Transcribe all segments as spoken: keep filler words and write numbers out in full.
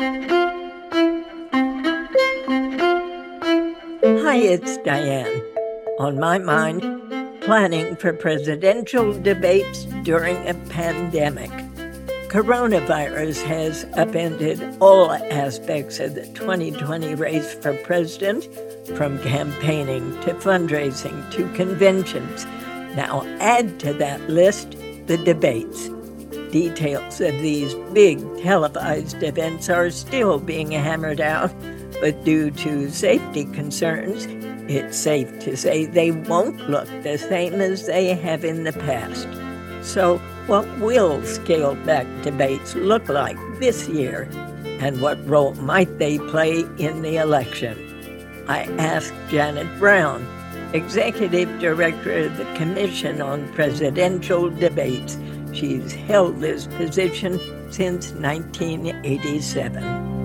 Hi, it's Diane. On my mind, planning for presidential debates during a pandemic. Coronavirus has upended all aspects of the twenty twenty race for president, from campaigning to fundraising to conventions. Now add to that list the debates. Details of these big televised events are still being hammered out, but due to safety concerns, it's safe to say they won't look the same as they have in the past. So what will scaled-back debates look like this year, and what role might they play in the election? I asked Janet Brown, Executive Director of the Commission on Presidential Debates. She's held this position since nineteen eighty-seven.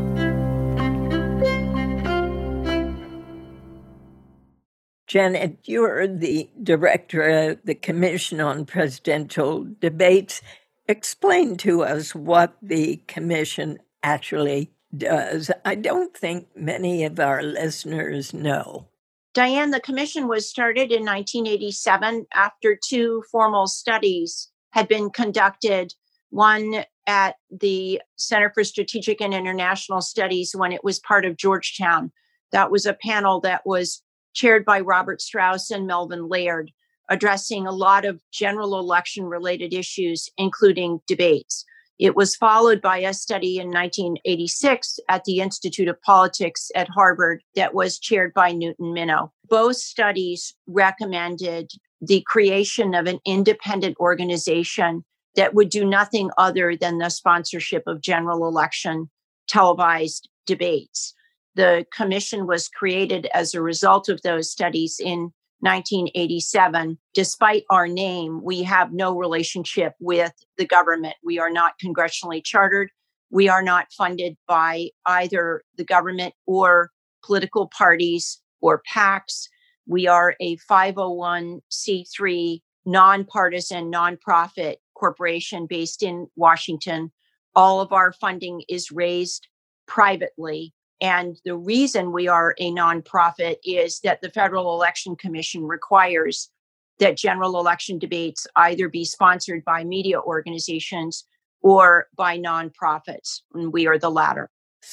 Janet, you're the director of the Commission on Presidential Debates. Explain to us what the commission actually does. I don't think many of our listeners know. Diane, the commission was started in nineteen eighty-seven after two formal studies had been conducted, one at the Center for Strategic and International Studies when it was part of Georgetown. That was a panel that was chaired by Robert Strauss and Melvin Laird, addressing a lot of general election-related issues, including debates. It was followed by a study in nineteen eighty-six at the Institute of Politics at Harvard that was chaired by Newton Minow. Both studies recommended the creation of an independent organization that would do nothing other than the sponsorship of general election televised debates. The commission was created as a result of those studies in nineteen eighty-seven. Despite our name, we have no relationship with the government. We are not congressionally chartered. We are not funded by either the government or political parties or PACs. We are a five oh one c three nonpartisan nonprofit corporation based in Washington. All of our funding is raised privately. And the reason we are a nonprofit is that the Federal Election Commission requires that general election debates either be sponsored by media organizations or by nonprofits, and we are the latter.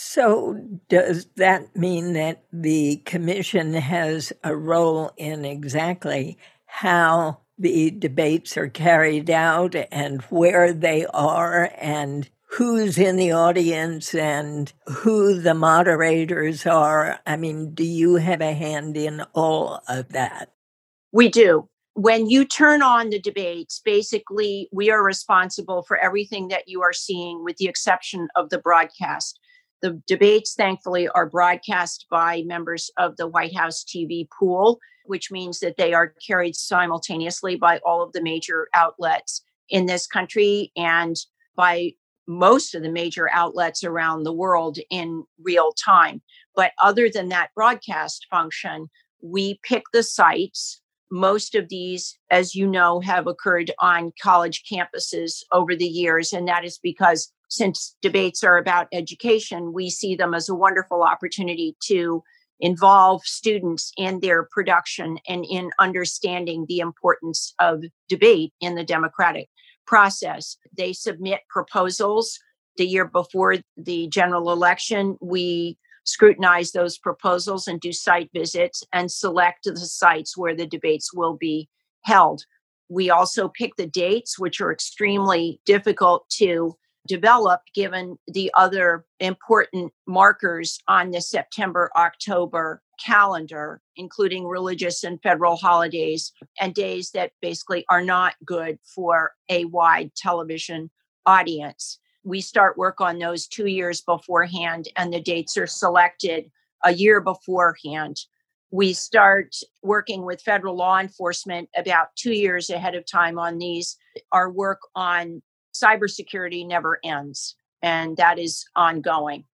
So does that mean that the commission has a role in exactly how the debates are carried out and where they are and who's in the audience and who the moderators are? I mean, do you have a hand in all of that? We do. When you turn on the debates, basically, we are responsible for everything that you are seeing with the exception of the broadcast. The debates, thankfully, are broadcast by members of the White House T V pool, which means that they are carried simultaneously by all of the major outlets in this country and by most of the major outlets around the world in real time. But other than that broadcast function, we pick the sites. Most of these, as you know, have occurred on college campuses over the years. And that is because since debates are about education, we see them as a wonderful opportunity to involve students in their production and in understanding the importance of debate in the democratic process. They submit proposals the year before the general election. We scrutinize those proposals and do site visits and select the sites where the debates will be held. We also pick the dates, which are extremely difficult to develop given the other important markers on the September-October calendar, including religious and federal holidays and days that basically are not good for a wide television audience. We start work on those two years beforehand, and the dates are selected a year beforehand. We start working with federal law enforcement about two years ahead of time on these. Our work on cybersecurity never ends, and that is ongoing.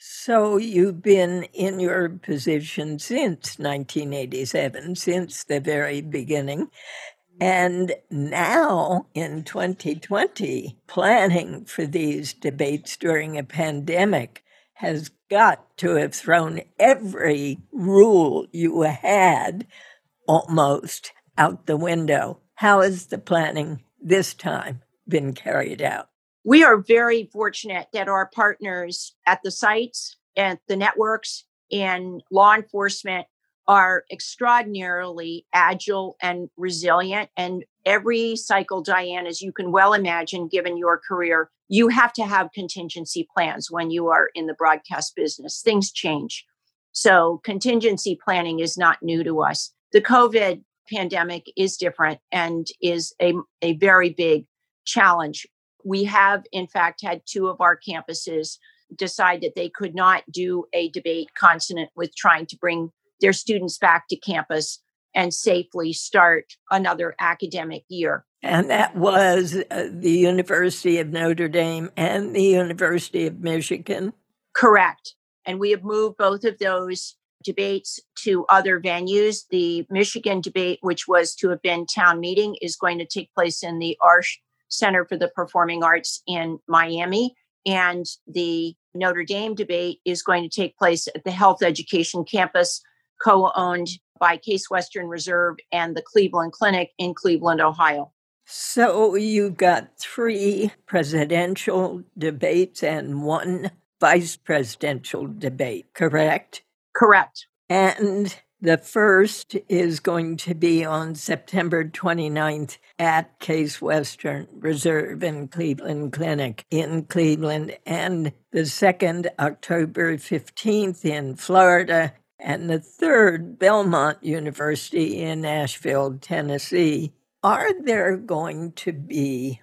So you've been in your position since nineteen eighty-seven, since the very beginning. And now in twenty twenty, planning for these debates during a pandemic. has got to have thrown every rule you had almost out the window. How has the planning this time been carried out? We are very fortunate that our partners at the sites, at the networks, and law enforcement are extraordinarily agile and resilient. And every cycle, Diane, as you can well imagine, given your career, you have to have contingency plans when you are in the broadcast business. Things change. So contingency planning is not new to us. The COVID pandemic is different and is a, a very big challenge. We have, in fact, had two of our campuses decide that they could not do a debate consonant with trying to bring their students back to campus and safely start another academic year. And that was uh, the University of Notre Dame and the University of Michigan? Correct. And we have moved both of those debates to other venues. The Michigan debate, which was to have been town meeting, is going to take place in the Arsh Center for the Performing Arts in Miami. And the Notre Dame debate is going to take place at the Health Education Campus, co-owned by Case Western Reserve and the Cleveland Clinic in Cleveland, Ohio. So you've got three presidential debates and one vice presidential debate, correct? Correct. And the first is going to be on September twenty-ninth at Case Western Reserve and Cleveland Clinic in Cleveland, and the second, October fifteenth in Florida, and the third, Belmont University in Nashville, Tennessee. Are there going to be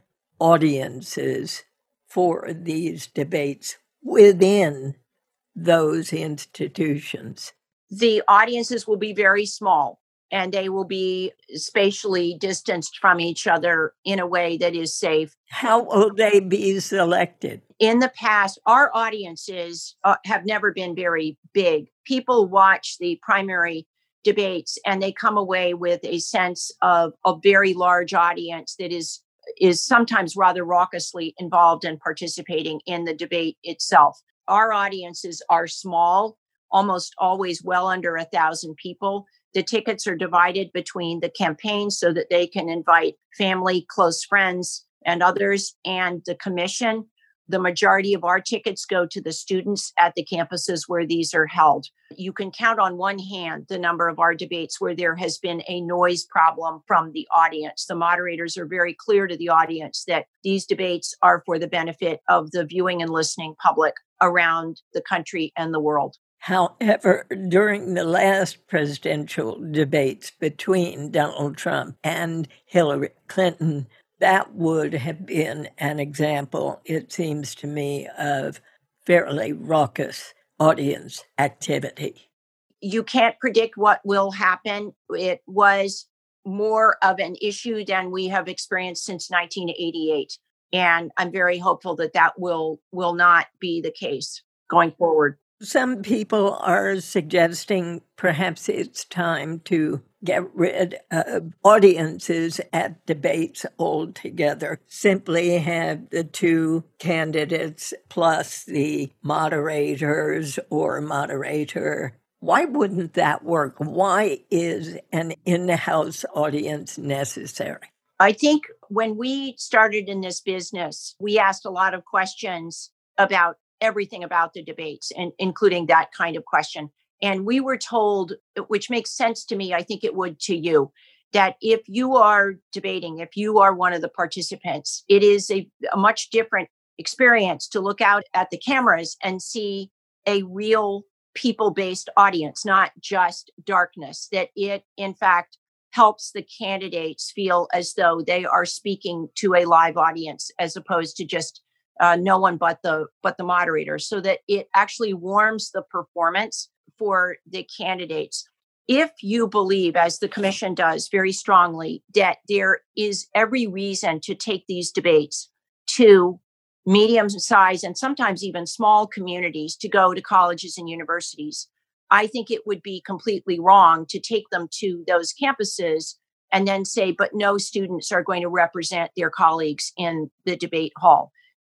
audiences for these debates within those institutions? The audiences will be very small, and they will be spatially distanced from each other in a way that is safe. How will they be selected? In the past, our audiences uh, have never been very big. People watch the primary debates and they come away with a sense of a very large audience that is is sometimes rather raucously involved and participating in the debate itself. Our audiences are small, almost always well under a thousand people. The tickets are divided between the campaigns so that they can invite family, close friends, and others, and the commission. The majority of our tickets go to the students at the campuses where these are held. You can count on one hand the number of our debates where there has been a noise problem from the audience. The moderators are very clear to the audience that these debates are for the benefit of the viewing and listening public around the country and the world. However, during the last presidential debates between Donald Trump and Hillary Clinton, that would have been an example, it seems to me, of fairly raucous audience activity. You can't predict what will happen. It was more of an issue than we have experienced since nineteen eighty-eight. And I'm very hopeful that that will, will not be the case going forward. Some people are suggesting perhaps it's time to get rid of audiences at debates altogether. Simply have the two candidates plus the moderators or moderator. Why wouldn't that work? Why is an in-house audience necessary? I think when we started in this business, we asked a lot of questions about everything about the debates, and including that kind of question. And we were told, which makes sense to me, I think it would to you, that if you are debating, if you are one of the participants, it is a, a much different experience to look out at the cameras and see a real people-based audience, not just darkness, that it, in fact, helps the candidates feel as though they are speaking to a live audience as opposed to just uh, no one but the but the moderator, so that it actually warms the performance for the candidates. If you believe, as the commission does very strongly, that there is every reason to take these debates to medium-sized and sometimes even small communities, to go to colleges and universities, I think it would be completely wrong to take them to those campuses and then say, but no students are going to represent their colleagues in the debate hall.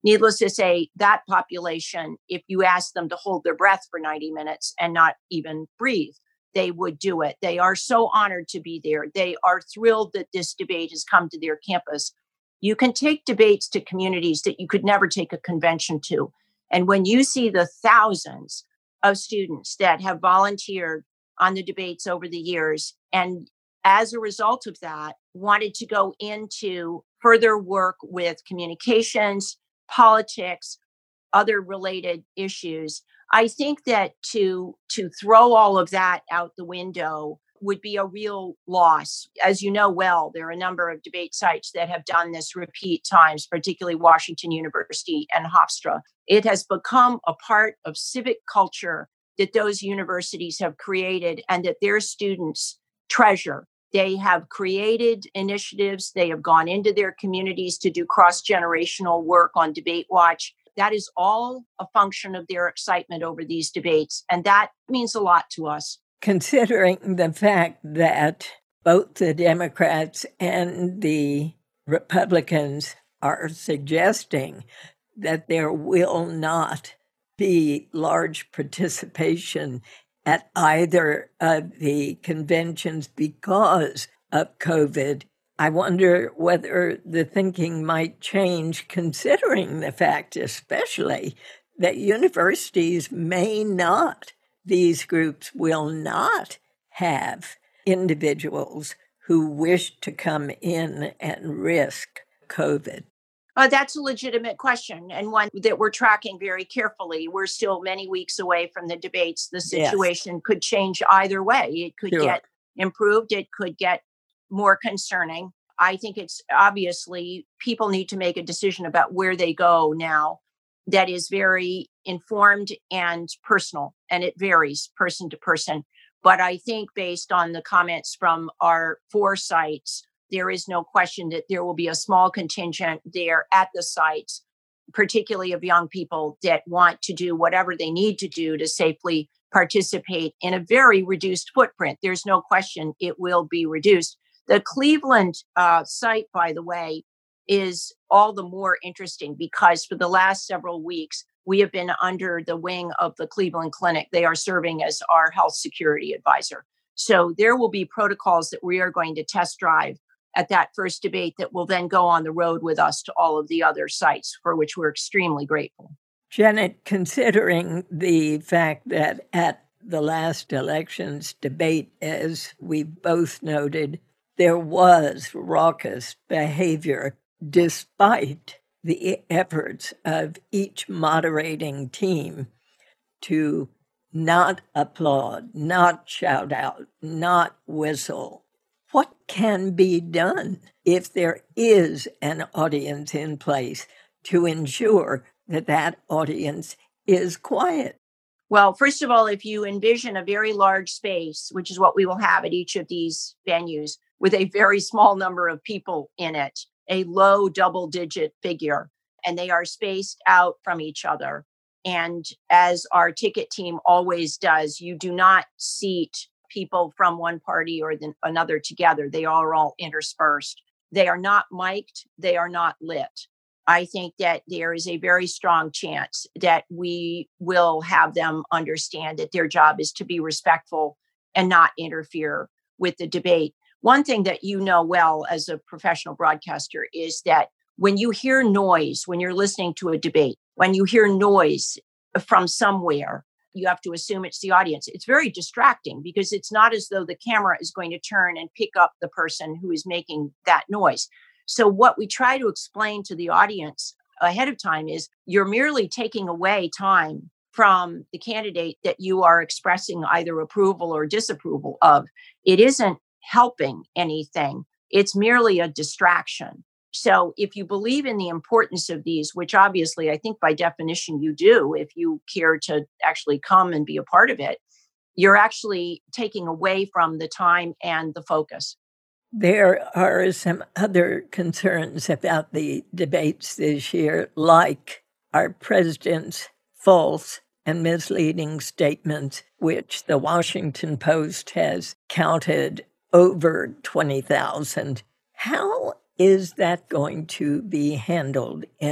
Needless to say, that population, if you ask them to hold their breath for ninety minutes and not even breathe, they would do it. They are so honored to be there. They are thrilled that this debate has come to their campus. You can take debates to communities that you could never take a convention to. And when you see the thousands of students that have volunteered on the debates over the years, and as a result of that, wanted to go into further work with communications, politics, other related issues, I think that to, to throw all of that out the window would be a real loss. As you know well, there are a number of debate sites that have done this repeat times, particularly Washington University and Hofstra. It has become a part of civic culture that those universities have created and that their students treasure. They have created initiatives. They have gone into their communities to do cross-generational work on Debate Watch. That is all a function of their excitement over these debates. And that means a lot to us. Considering the fact that both the Democrats and the Republicans are suggesting that there will not be large participation at either of the conventions because of COVID, I wonder whether the thinking might change, considering the fact especially that universities may not, these groups will not have individuals who wish to come in and risk COVID. Uh, that's a legitimate question, and one that we're tracking very carefully. We're still many weeks away from the debates. The situation yes. could change either way. It could sure. get improved. It could get more concerning. I think it's obviously people need to make a decision about where they go now that is very informed and personal, and it varies person to person. But I think based on the comments from our four sites, there is no question that there will be a small contingent there at the sites, particularly of young people that want to do whatever they need to do to safely participate in a very reduced footprint. There's no question it will be reduced. The Cleveland uh, site, by the way, is all the more interesting because for the last several weeks, we have been under the wing of the Cleveland Clinic. They are serving as our health security advisor. So there will be protocols that we are going to test drive at that first debate that will then go on the road with us to all of the other sites, for which we're extremely grateful. Janet, considering the fact that at the last elections debate, as we both noted, there was raucous behavior despite the efforts of each moderating team to not applaud, not shout out, not whistle. What can be done if there is an audience in place to ensure that that audience is quiet? Well, first of all, if you envision a very large space, which is what we will have at each of these venues, with a very small number of people in it, a low double-digit figure, and they are spaced out from each other. And as our ticket team always does, you do not seat people from one party or the, another together. They are all interspersed. They are not mic'd. They are not lit. I think that there is a very strong chance that we will have them understand that their job is to be respectful and not interfere with the debate. One thing that you know well as a professional broadcaster is that when you hear noise, when you're listening to a debate, when you hear noise from somewhere, you have to assume it's the audience. It's very distracting because it's not as though the camera is going to turn and pick up the person who is making that noise. So what we try to explain to the audience ahead of time is you're merely taking away time from the candidate that you are expressing either approval or disapproval of. It isn't helping anything. It's merely a distraction. So if you believe in the importance of these, which obviously I think by definition you do, if you care to actually come and be a part of it, you're actually taking away from the time and the focus. There are some other concerns about the debates this year, like our president's false and misleading statements, which the Washington Post has counted over twenty thousand. How is that going to be handled in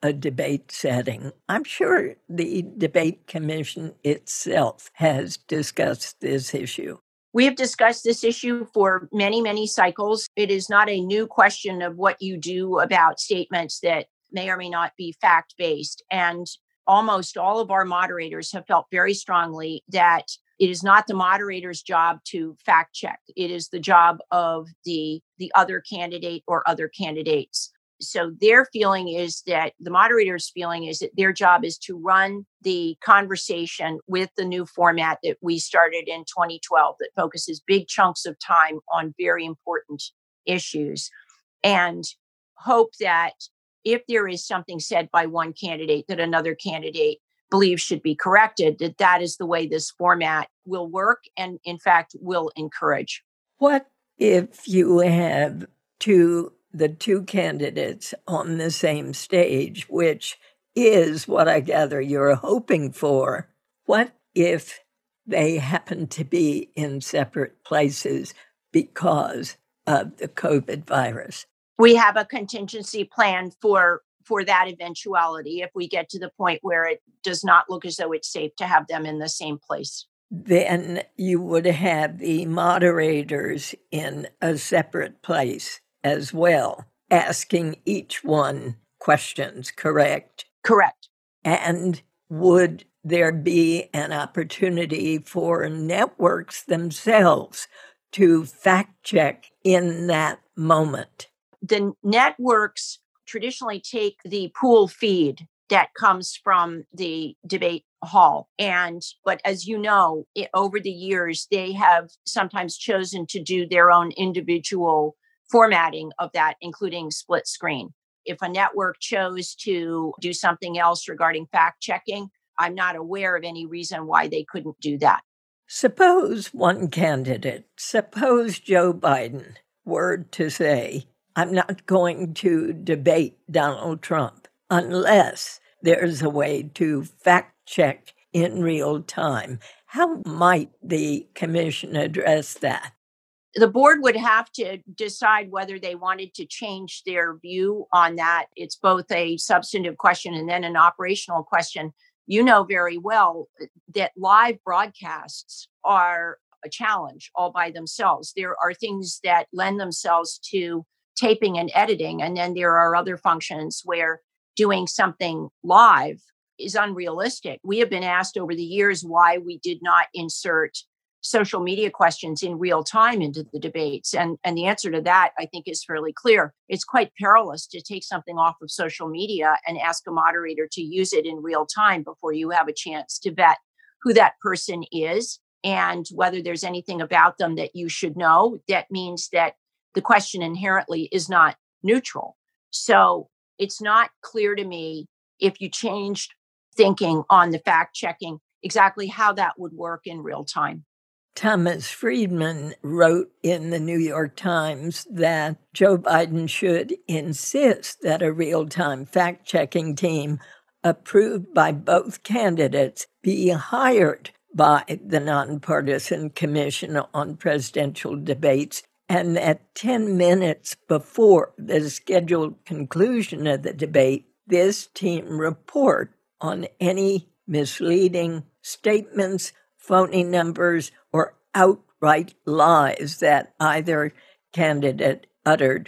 a debate setting? I'm sure the Debate Commission itself has discussed this issue. We have discussed this issue for many, many cycles. It is not a new question of what you do about statements that may or may not be fact-based. And almost all of our moderators have felt very strongly that it is not the moderator's job to fact check. It is the job of the, the other candidate or other candidates. So their feeling is that the moderator's feeling is that their job is to run the conversation with the new format that we started in twenty twelve that focuses big chunks of time on very important issues, and hope that if there is something said by one candidate that another candidate believes should be corrected, that that is the way this format will work and, in fact, will encourage. What if you have two the two candidates on the same stage, which is what I gather you're hoping for? What if they happen to be in separate places because of the COVID virus? We have a contingency plan for for that eventuality if we get to the point where it does not look as though it's safe to have them in the same place. Then you would have the moderators in a separate place as well, asking each one questions, correct? Correct. And would there be an opportunity for networks themselves to fact check in that moment? The networks traditionally take the pool feed that comes from the debate hall. And, but as you know, it, over the years, they have sometimes chosen to do their own individual formatting of that, including split screen. If a network chose to do something else regarding fact checking, I'm not aware of any reason why they couldn't do that. Suppose one candidate, suppose Joe Biden, were to say, I'm not going to debate Donald Trump unless there's a way to fact check in real time. How might the commission address that? The board would have to decide whether they wanted to change their view on that. It's both a substantive question and then an operational question. You know very well that live broadcasts are a challenge all by themselves. There are things that lend themselves to taping and editing, and then there are other functions where doing something live is unrealistic. We have been asked over the years why we did not insert social media questions in real time into the debates. And, and the answer to that, I think, is fairly clear. It's quite perilous to take something off of social media and ask a moderator to use it in real time before you have a chance to vet who that person is and whether there's anything about them that you should know. That means that the question inherently is not neutral. So it's not clear to me, if you changed thinking on the fact checking, exactly how that would work in real time. Thomas Friedman wrote in the New York Times that Joe Biden should insist that a real-time fact-checking team approved by both candidates be hired by the Nonpartisan Commission on Presidential Debates, and that ten minutes before the scheduled conclusion of the debate, this team report on any misleading statements, phony numbers, or outright lies that either candidate uttered,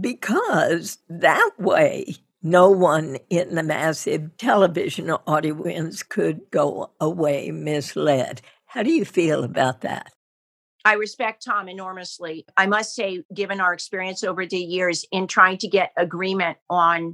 because that way no one in the massive television audience could go away misled. How do you feel about that? I respect Tom enormously. I must say, given our experience over the years in trying to get agreement on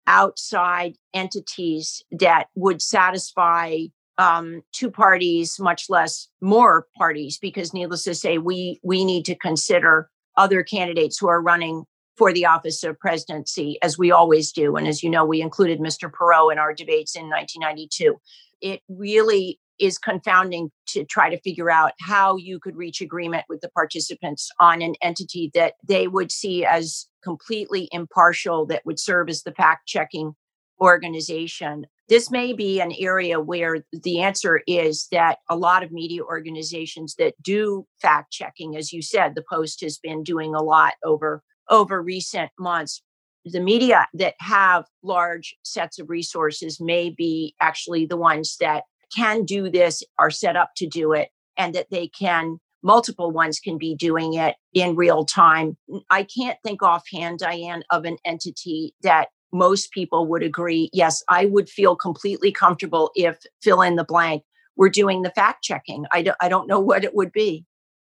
outside entities that would satisfy um, two parties, much less more parties, because needless to say, we we need to consider other candidates who are running for the office of presidency, as we always do. And as you know, we included Mister Perot in our debates in nineteen ninety-two. It really is confounding to try to figure out how you could reach agreement with the participants on an entity that they would see as completely impartial, that would serve as the fact-checking organization. This may be an area where the answer is that a lot of media organizations that do fact-checking, as you said, the Post has been doing a lot over, over recent months, the media that have large sets of resources may be actually the ones that can do this, are set up to do it, and that they can, multiple ones can be doing it in real time. I can't think offhand, Diane, of an entity that most people would agree, yes, I would feel completely comfortable if fill in the blank were doing the fact checking. I don't, I don't know what it would be.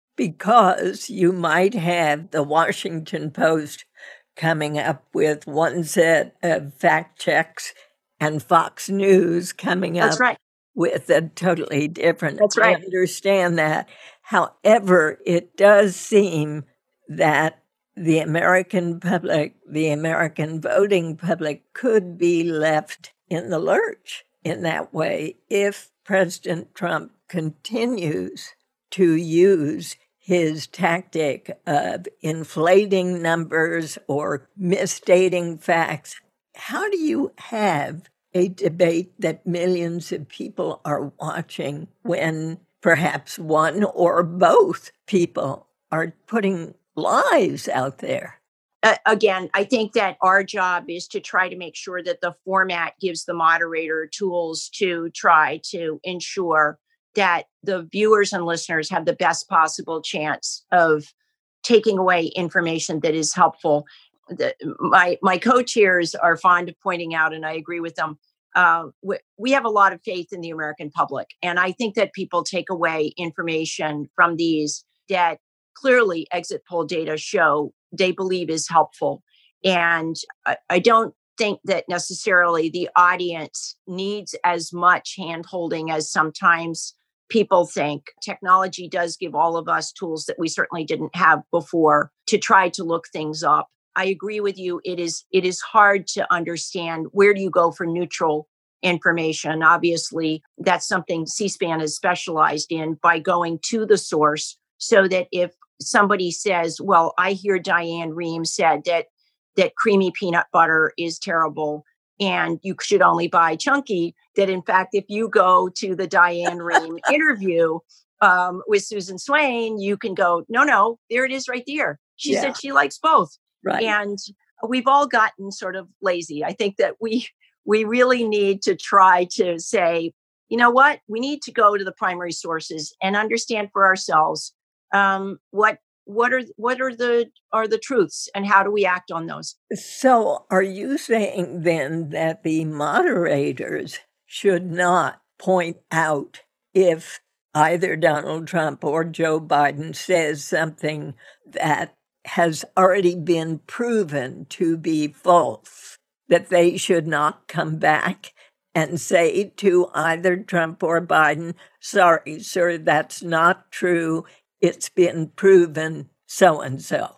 Because you might have the Washington Post coming up with one set of fact checks and Fox News coming up That's right. with a totally different. That's right. I understand that. However, it does seem that the American public, the American voting public, could be left in the lurch in that way if President Trump continues to use his tactic of inflating numbers or misstating facts. How do you have a debate that millions of people are watching when perhaps one or both people are putting lies out there? Uh, again, I think that our job is to try to make sure that the format gives the moderator tools to try to ensure that the viewers and listeners have the best possible chance of taking away information that is helpful. The, my my co-chairs are fond of pointing out, and I agree with them, uh, we, we have a lot of faith in the American public. And I think that people take away information from these that clearly exit poll data show they believe is helpful. And I, I don't think that necessarily the audience needs as much hand-holding as sometimes people think. Technology does give all of us tools that we certainly didn't have before to try to look things up. I agree with you. It is it is hard to understand where do you go for neutral information. Obviously, that's something C-SPAN is specialized in by going to the source so that if somebody says, well, I hear Diane Rehm said that that creamy peanut butter is terrible and you should only buy chunky, that in fact, if you go to the Diane Rehm interview um, with Susan Swain, you can go, no, no, there it is right there. She yeah. said she likes both. Right. And we've all gotten sort of lazy. I think that we we really need to try to say, you know what, we need to go to the primary sources and understand for ourselves um, what what are what are the are the truths and how do we act on those. So are you saying then that the moderators should not point out if either Donald Trump or Joe Biden says something that has already been proven to be false, that they should not come back and say to either Trump or Biden, sorry, sir, that's not true. It's been proven so-and-so?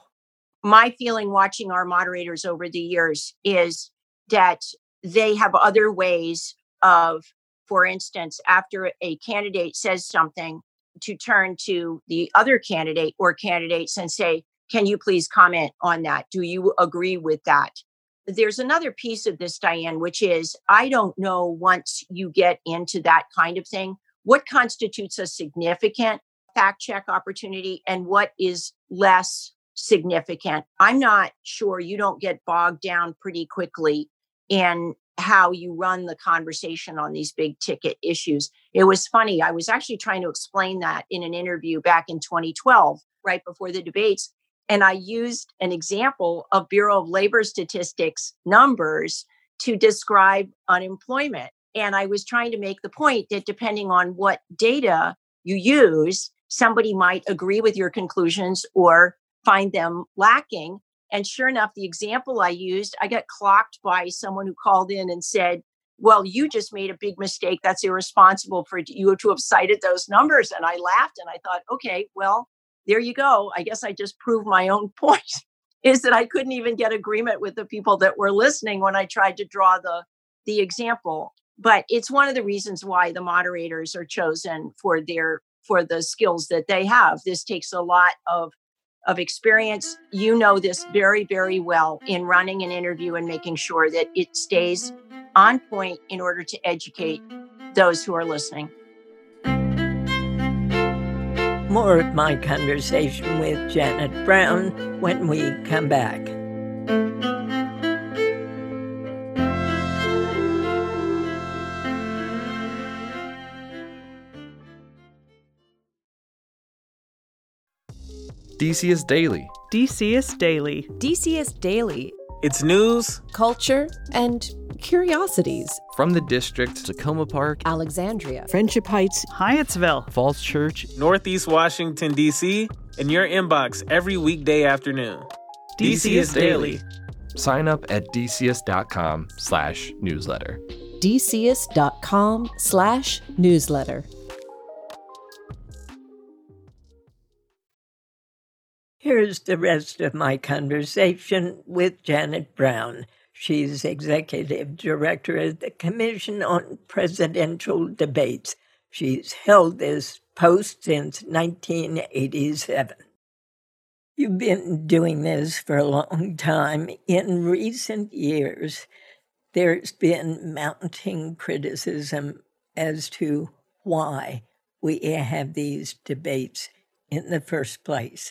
My feeling watching our moderators over the years is that they have other ways of, for instance, after a candidate says something, to turn to the other candidate or candidates and say, can you please comment on that? Do you agree with that? There's another piece of this, Diane, which is, I don't know once you get into that kind of thing, what constitutes a significant fact check opportunity and what is less significant. I'm not sure you don't get bogged down pretty quickly in how you run the conversation on these big ticket issues. It was funny. I was actually trying to explain that in an interview back in twenty twelve, right before the debates. And I used an example of Bureau of Labor Statistics numbers to describe unemployment. And I was trying to make the point that depending on what data you use, somebody might agree with your conclusions or find them lacking. And sure enough, the example I used, I got clocked by someone who called in and said, well, you just made a big mistake. That's irresponsible for you to have cited those numbers. And I laughed and I thought, okay, well, there you go. I guess I just proved my own point, is that I couldn't even get agreement with the people that were listening when I tried to draw the, the example. But it's one of the reasons why the moderators are chosen for their for the skills that they have. This takes a lot of, of experience. You know this very, very well in running an interview and making sure that it stays on point in order to educate those who are listening. More of my conversation with Janet Brown when we come back. DCist Daily. DCist Daily. DCist Daily. It's news, culture, and curiosities. From the district, Tacoma Park, Alexandria, Friendship Heights, Hyattsville, Falls Church, Northeast Washington, D C, in your inbox every weekday afternoon. DCist Daily. Sign up at dcs.com slash newsletter. dcs.com slash newsletter. Here's the rest of my conversation with Janet Brown. She's Executive Director of the Commission on Presidential Debates. She's held this post since nineteen eighty-seven. You've been doing this for a long time. In recent years, there's been mounting criticism as to why we have these debates in the first place.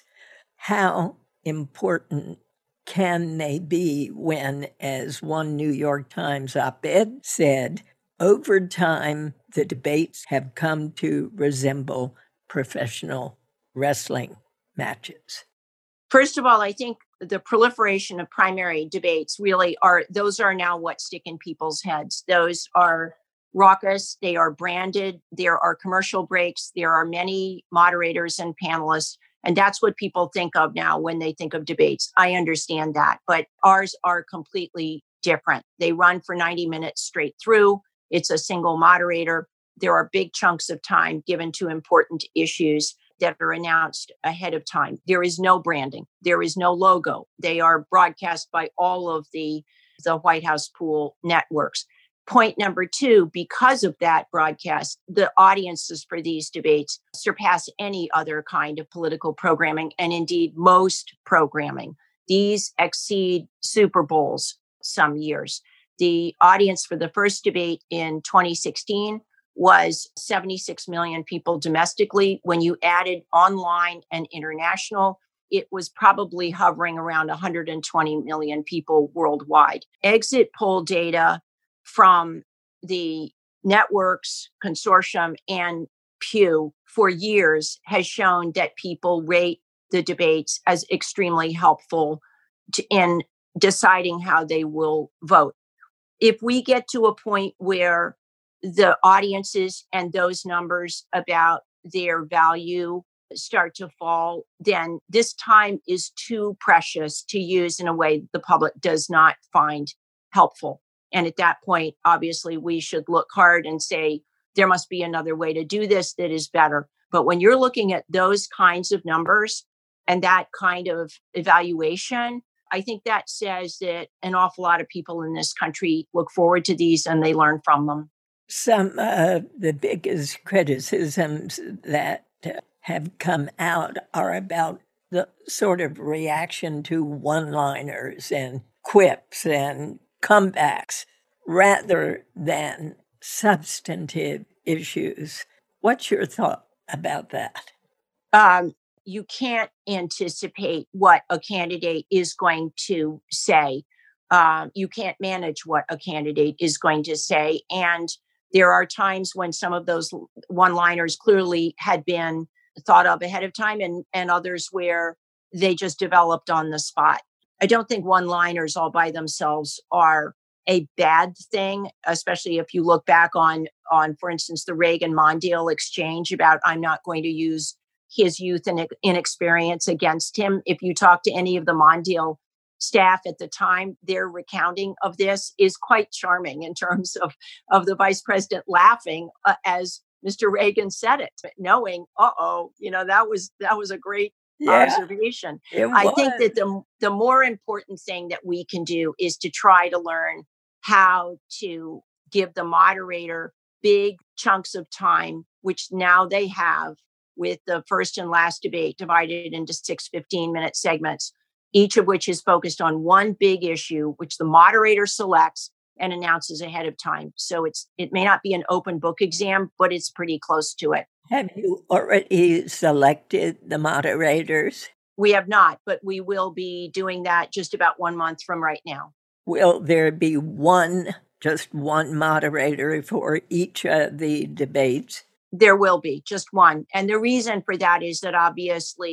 How important can they be when, as one New York Times op-ed said, over time, the debates have come to resemble professional wrestling matches? First of all, I think the proliferation of primary debates really are, those are now what stick in people's heads. Those are raucous, they are branded, there are commercial breaks, there are many moderators and panelists. And that's what people think of now when they think of debates. I understand that, but ours are completely different. They run for ninety minutes straight through. It's a single moderator. There are big chunks of time given to important issues that are announced ahead of time. There is no branding. There is no logo. They are broadcast by all of the, the White House pool networks. Point number two, because of that broadcast, the audiences for these debates surpass any other kind of political programming, and indeed most programming. These exceed Super Bowls some years. The audience for the first debate in twenty sixteen was seventy-six million people domestically. When you added online and international, it was probably hovering around one hundred twenty million people worldwide. Exit poll data from the networks, consortium, and Pew for years has shown that people rate the debates as extremely helpful to, in deciding how they will vote. If we get to a point where the audiences and those numbers about their value start to fall, then this time is too precious to use in a way the public does not find helpful. And at that point, obviously, we should look hard and say, there must be another way to do this that is better. But when you're looking at those kinds of numbers and that kind of evaluation, I think that says that an awful lot of people in this country look forward to these and they learn from them. Some of the biggest criticisms that have come out are about the sort of reaction to one-liners and quips and comebacks rather than substantive issues. What's your thought about that? Um, you can't anticipate what a candidate is going to say. Um, you can't manage what a candidate is going to say. And there are times when some of those one-liners clearly had been thought of ahead of time, and, and others where they just developed on the spot. I don't think one-liners all by themselves are a bad thing, especially if you look back on, on, for instance, the Reagan-Mondale exchange about I'm not going to use his youth and inexperience against him. If you talk to any of the Mondale staff at the time, their recounting of this is quite charming in terms of, of the vice president laughing uh, as Mister Reagan said it, knowing, uh-oh, you know, that was that was a great yeah, observation. I think that the, the more important thing that we can do is to try to learn how to give the moderator big chunks of time, which now they have with the first and last debate divided into six fifteen-minute segments, each of which is focused on one big issue, which the moderator selects and announces ahead of time. So it's it may not be an open book exam, but it's pretty close to it. Have you already selected the moderators? We have not, but we will be doing that just about one month from right now. Will there be one, just one moderator for each of the debates? There will be just one. And the reason for that is that obviously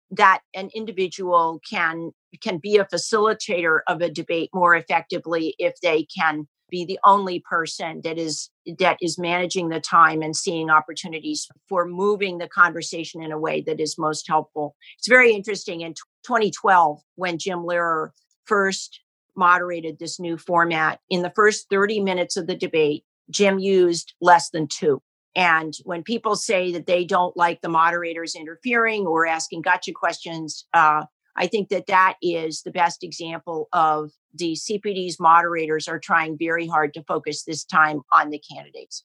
that an individual can can be a facilitator of a debate more effectively if they can be the only person that is that is managing the time and seeing opportunities for moving the conversation in a way that is most helpful. It's very interesting. In twenty twelve, when Jim Lehrer first moderated this new format, in the first thirty minutes of the debate, Jim used less than two. And when people say that they don't like the moderators interfering or asking gotcha questions, uh, I think that that is the best example of the C P D's moderators are trying very hard to focus this time on the candidates.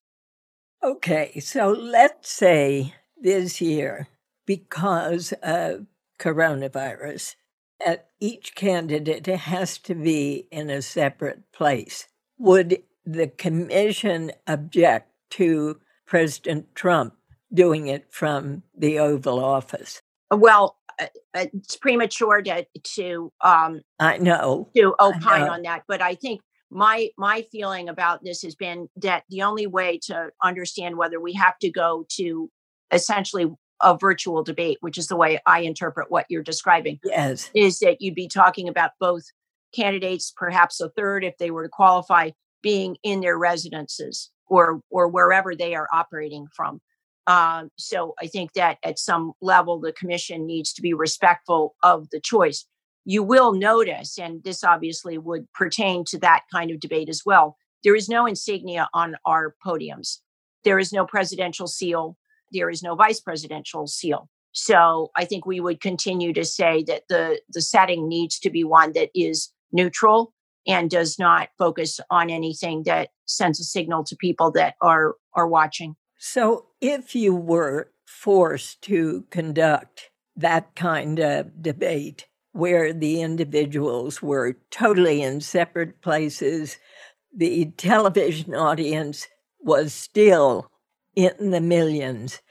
Okay, so let's say this year, because of coronavirus, that each candidate has to be in a separate place. Would the commission object to President Trump doing it from the Oval Office? Well, uh, it's premature to to um, I know to opine I know. on that, but I think my my feeling about this has been that the only way to understand whether we have to go to essentially a virtual debate, which is the way I interpret what you're describing, Yes, is that you'd be talking about both candidates, perhaps a third if they were to qualify, being in their residences or or wherever they are operating from. Um, so I think that at some level, the commission needs to be respectful of the choice. You will notice, and this obviously would pertain to that kind of debate as well, there is no insignia on our podiums. There is no presidential seal. There is no vice presidential seal. So I think we would continue to say that the, the setting needs to be one that is neutral and does not focus on anything that sends a signal to people that are, are watching. so if you were forced to conduct that kind of debate where the individuals were totally in separate places, the television audience was still in the millions,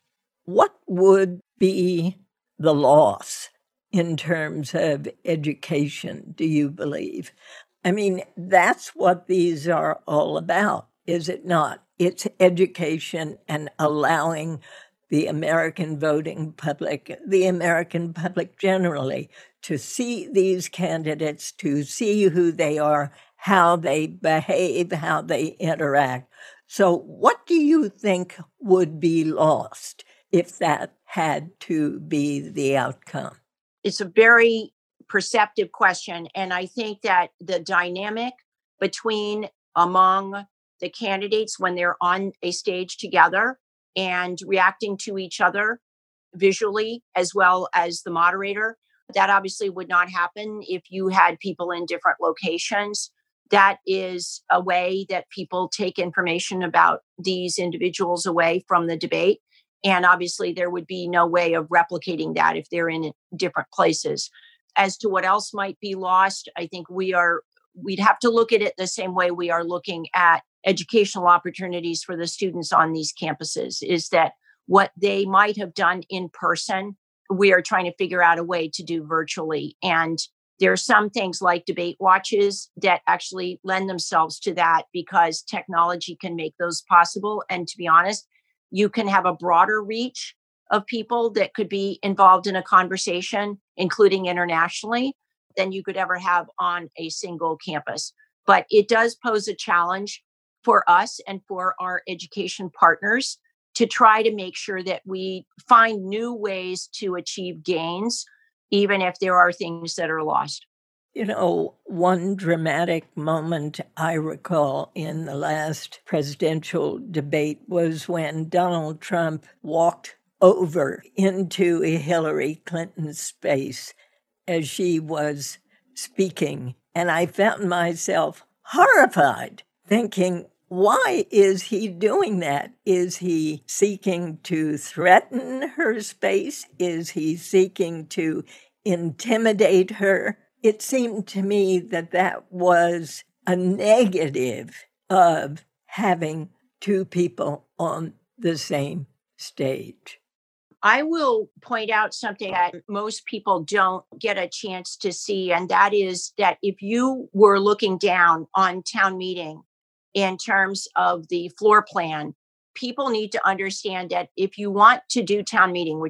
what would be the loss in terms of education, do you believe? I mean, that's what these are all about, is it not? It's education and allowing the American voting public, the American public generally, to see these candidates, to see who they are, how they behave, how they interact. So what do you think would be lost if that had to be the outcome? It's a very perceptive question. And I think that the dynamic between among the candidates when they're on a stage together and reacting to each other visually, as well as the moderator, that obviously would not happen if you had people in different locations. That is a way that people take information about these individuals away from the debate. And obviously, there would be no way of replicating that if they're in different places. As to what else might be lost, I think we are, we'd have to look at it the same way we are looking at educational opportunities for the students on these campuses, is that what they might have done in person, we are trying to figure out a way to do virtually. And there are some things like debate watches that actually lend themselves to that because technology can make those possible. And to be honest, you can have a broader reach of people that could be involved in a conversation, including internationally, than you could ever have on a single campus. But it does pose a challenge for us and for our education partners to try to make sure that we find new ways to achieve gains, even if there are things that are lost. You know, one dramatic moment I recall in the last presidential debate was when Donald Trump walked over into Hillary Clinton's space as she was speaking. And I found myself horrified, thinking, why is he doing that? Is he seeking to threaten her space? Is he seeking to intimidate her? It seemed to me that that was a negative of having two people on the same stage. I will point out something that most people don't get a chance to see, and that is that if you were looking down on town meeting in terms of the floor plan, people need to understand that if you want to do town meeting, which is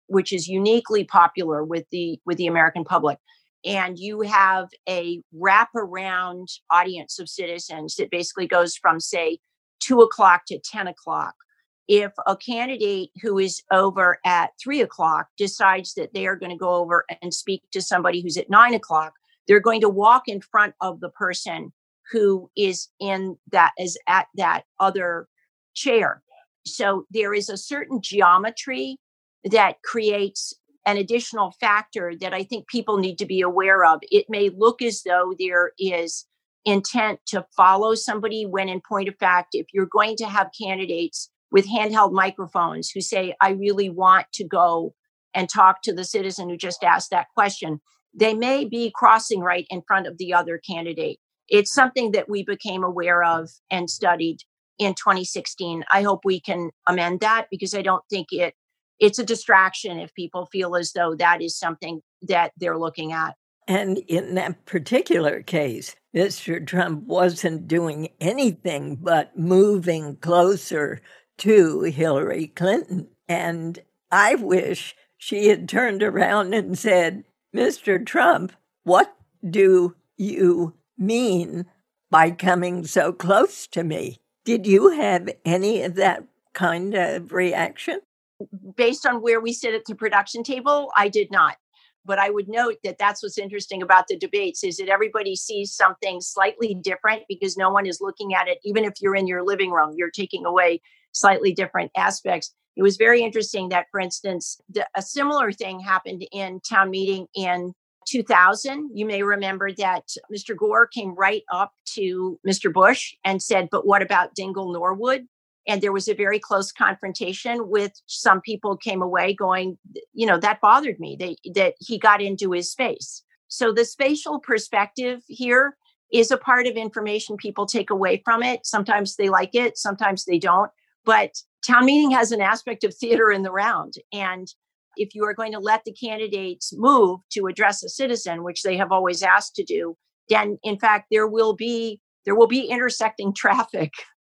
which is uniquely popular with the with the American public. And you have a wraparound audience of citizens that basically goes from, say, two o'clock to ten o'clock. If a candidate who is over at three o'clock decides that they are going to go over and speak to somebody who's at nine o'clock, they're going to walk in front of the person who is in that is at that other chair. So there is a certain geometry that creates an additional factor that I think people need to be aware of. It may look as though there is intent to follow somebody, when in point of fact, if you're going to have candidates with handheld microphones who say, I really want to go and talk to the citizen who just asked that question, they may be crossing right in front of the other candidate. It's something that we became aware of and studied in twenty sixteen. I hope we can amend that, because I don't think it it's a distraction if people feel as though that is something that they're looking at. And in that particular case, Mister Trump wasn't doing anything but moving closer to Hillary Clinton. And I wish she had turned around and said, Mister Trump, what do you mean by coming so close to me? Did you have any of that kind of reaction? Based on where we sit at the production table, I did not. But I would note that that's what's interesting about the debates, is that everybody sees something slightly different because no one is looking at it. Even if you're in your living room, you're taking away slightly different aspects. It was very interesting that, for instance, the, a similar thing happened in town meeting in two thousand. You may remember that Mister Gore came right up to Mister Bush and said, but what about Dingell Norwood? And there was a very close confrontation with some people came away going, you know, that bothered me, they, that he got into his space. So the spatial perspective here is a part of information people take away from it. Sometimes they like it, sometimes they don't. But town meeting has an aspect of theater in the round. And if you are going to let the candidates move to address a citizen, which they have always asked to do, then in fact, there will be there will be intersecting traffic.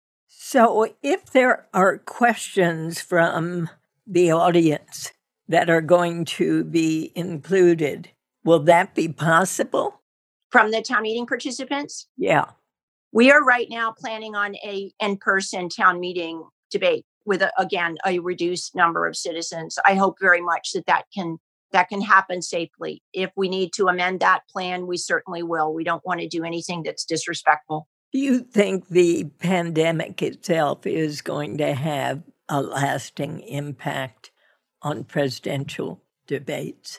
So if there are questions from the audience that are going to be included, will that be possible? From the town meeting participants? Yeah. We are right now planning on a in-person town meeting debate with, a, again, a reduced number of citizens. I hope very much that that can that can happen safely. If we need to amend that plan, we certainly will. We don't want to do anything that's disrespectful. Do you think the pandemic itself is going to have a lasting impact on presidential debates?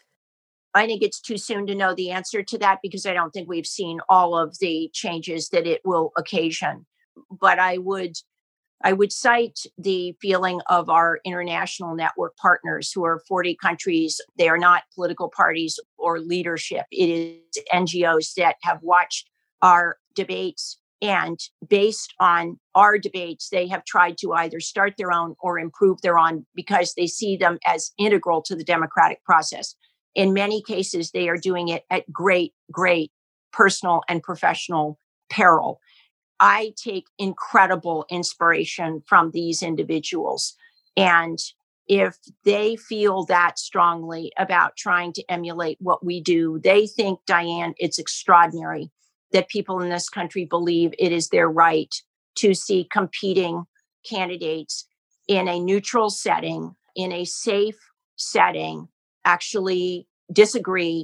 I think it's too soon to know the answer to that, because I don't think we've seen all of the changes that it will occasion. But I would I would cite the feeling of our international network partners, who are forty countries. They are not political parties or leadership. It is N G Os that have watched our debates, and based on our debates, they have tried to either start their own or improve their own, because they see them as integral to the democratic process. In many cases, they are doing it at great, great personal and professional peril. I take incredible inspiration from these individuals. And if they feel that strongly about trying to emulate what we do, they think, Diane, it's extraordinary that people in this country believe it is their right to see competing candidates in a neutral setting, in a safe setting, actually disagree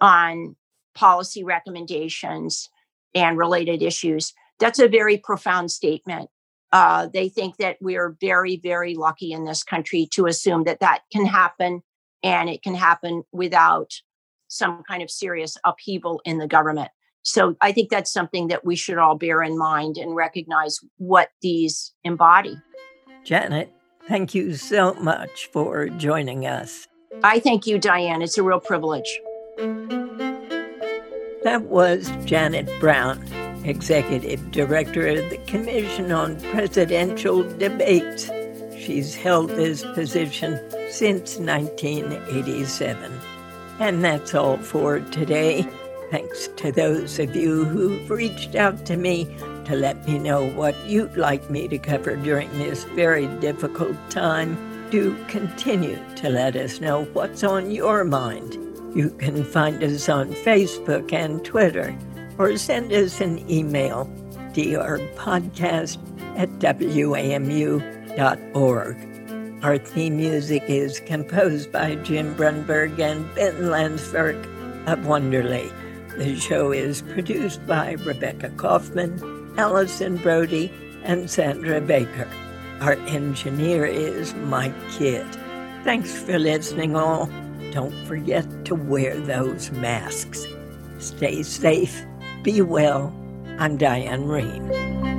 on policy recommendations and related issues. That's a very profound statement. Uh, they think that we're very, very lucky in this country to assume that that can happen, and it can happen without some kind of serious upheaval in the government. So I think that's something that we should all bear in mind and recognize what these embody. Janet, thank you so much for joining us. I thank you, Diane. It's a real privilege. That was Janet Brown, Executive Director of the Commission on Presidential Debates. She's held this position since nineteen eighty-seven. And that's all for today. Thanks to those of you who've reached out to me to let me know what you'd like me to cover during this very difficult time. do continue to let us know what's on your mind. You can find us on Facebook and Twitter, or send us an email, d r podcast at w a m u dot org. Our theme music is composed by Jim Brunberg and Ben Landsberg of Wonderly. The show is produced by Rebecca Kaufman, Allison Brody, and Sandra Baker. Our engineer is Mike Kidd. Thanks for listening, all. Don't forget to wear those masks. Stay safe. Be well. I'm Diane Rehm.